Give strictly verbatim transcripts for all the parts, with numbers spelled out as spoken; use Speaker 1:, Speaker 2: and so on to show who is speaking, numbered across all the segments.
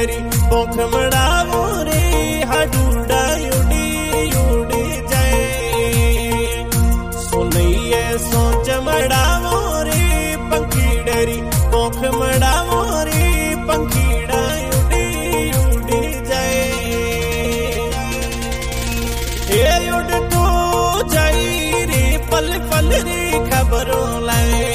Speaker 1: सावणियरी पोख मड़ावो रे हाडूडा उड़ी उड़ी जाए सुनइए सोच मड़ावो रे पंखीड़री पोख मड़ावो रे पंखीड़ा उड़ी उड़ी जाए ये उड़ तो जाई रे पल पल रे खबरों लाए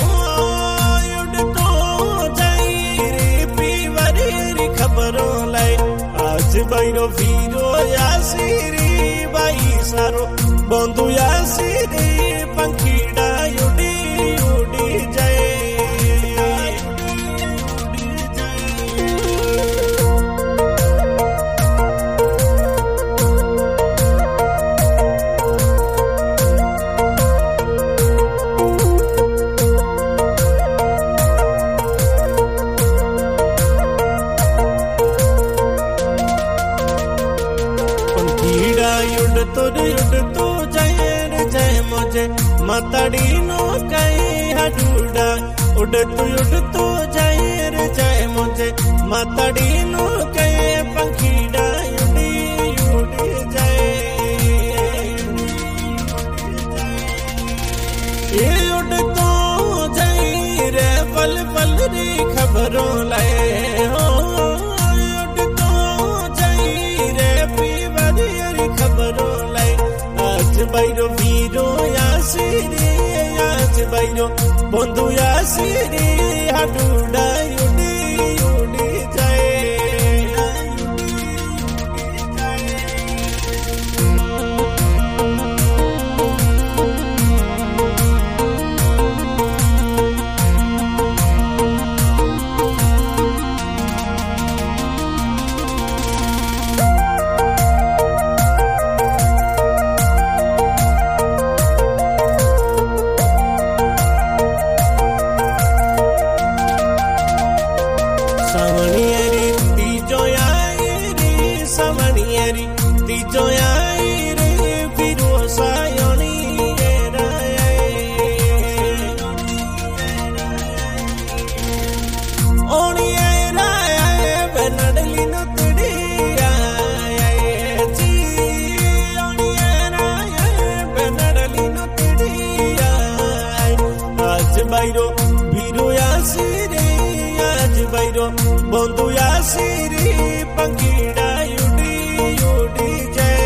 Speaker 1: आज बाइरो वीरो यासिरी बाई सारो बंधु यासिरी पंखीड़ा उड़ी उड़ी जाए उड़ तो उड़ तो जय जय मुझे मतड़ी नो कई हडूडा उड़ तो उड़ तो जय जय मुझे मतड़ी नो कई पंखीड़ा उड़ी उड़ी जाए ये उड़ तो जय रे पल पल रे खबरों लाए हो बाइरो वीरो यासिरी आज बाइरो बंधु यासिरी हाडूडा उड़ी उड़ी जाए सावणियरी तीजो आई रे सावणियरी तीजो आई रे फिरो सायोनी ओनी राय बनडली नो तिड़ी आए जी ओनी राय बनडली नो तिड़ी आए आज बाइरो वीरो यासिरी आज बाइरो बंधु यासिरी पंखीड़ा उड़ी उड़ी जाए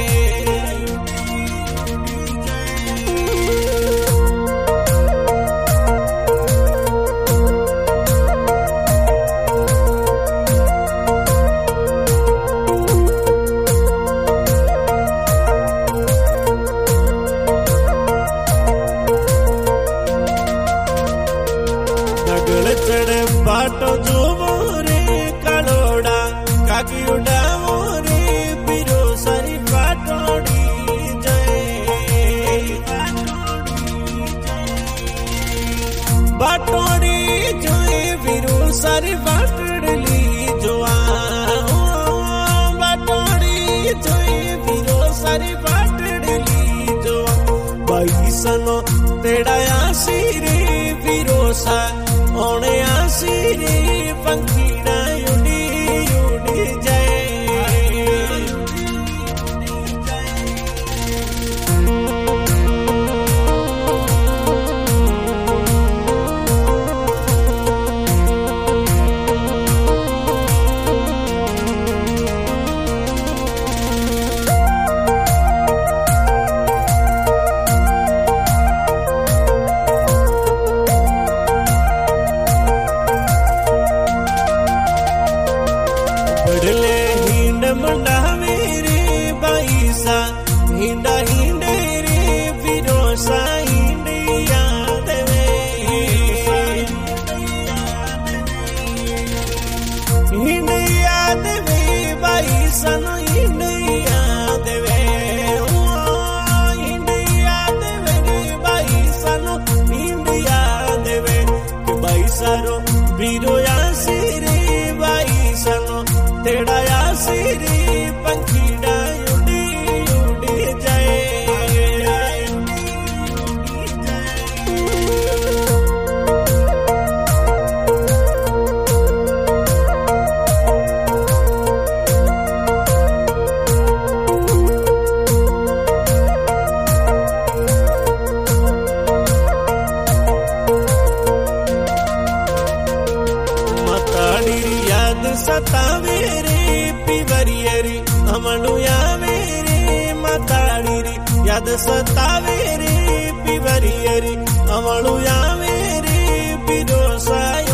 Speaker 1: चढ़े बाटो जो रे कलोड़ा काकी उड़ावो रे पिरो सारी बाटोड़ी जाए बाटोड़ी जोए पिरो सारी बाटड़ी जो बाटोड़ी जोए पिरो सारी बाटड़ी जो बाई सनो तेड़ा आसिरी पिरो सा ओने आसिरी पंखीड़ा उड़ी उड़ी जाए बड़ले हिंड मंडावे रे बाईसा हिंडा हिंडे रे विरोसा हिंडिया देवे हिंडिया देवे बाईसा नो हिंडिया देवे हिंडिया देवे रे बाईसा नो हिंडिया देवे बाईसा रो वीरो यासिरी बाईसा नो तेड़ा यासिरी पंखीड़ा उड़ी उड़ी जाए सतावे रे पिवरियरी अमलु यावे रे माताड़ी री याद सतावे रे पिवरियरी अमलु यावे रे पिरोसाई